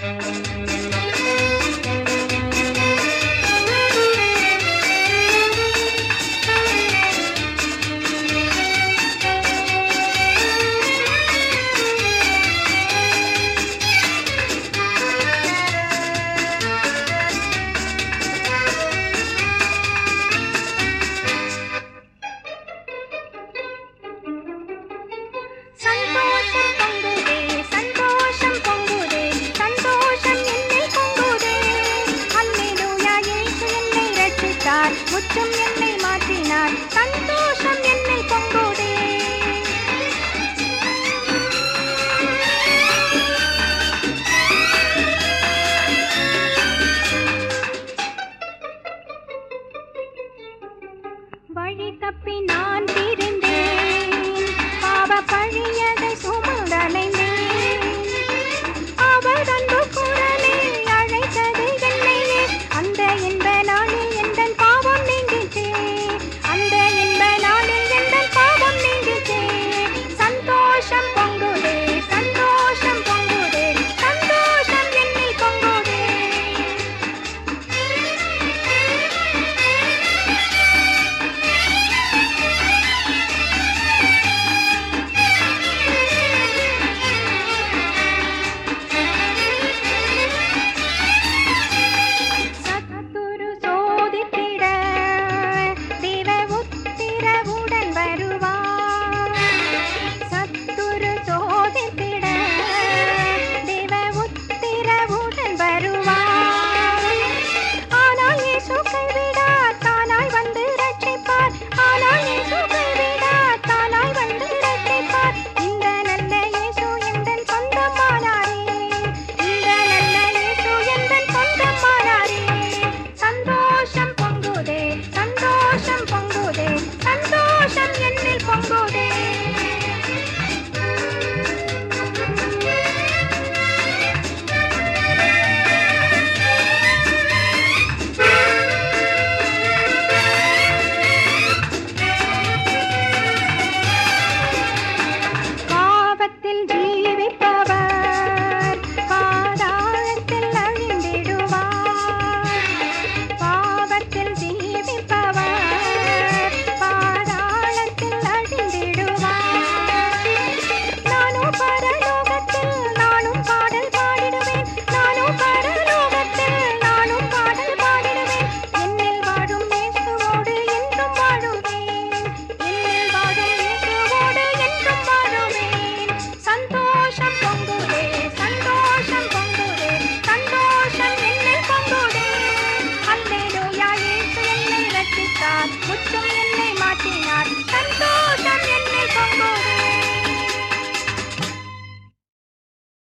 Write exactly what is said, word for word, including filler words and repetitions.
முற்றும் என்னை மாற்றினார் சந்தோஷம் என்னை பொங்குதே வழி தப்பி நான் திரிந்தேன் பாவ பழியதை சுமந்தலைந்தேன் அவர் அன்பு குரலே அழைத்தது என்னையே அந்த இன்ப நாளில் எந்தன் பாவம் நீங்கிச்சே அந்த இன்ப நாளில் எந்தன் பாவம் நீங்கிச்சே சந்தோஷம் பொங்குதே சந்தோஷம் பொங்குதே சந்தோஷம் என்னில் பொங்குதே முற்றும் என்னை மாற்றினார்.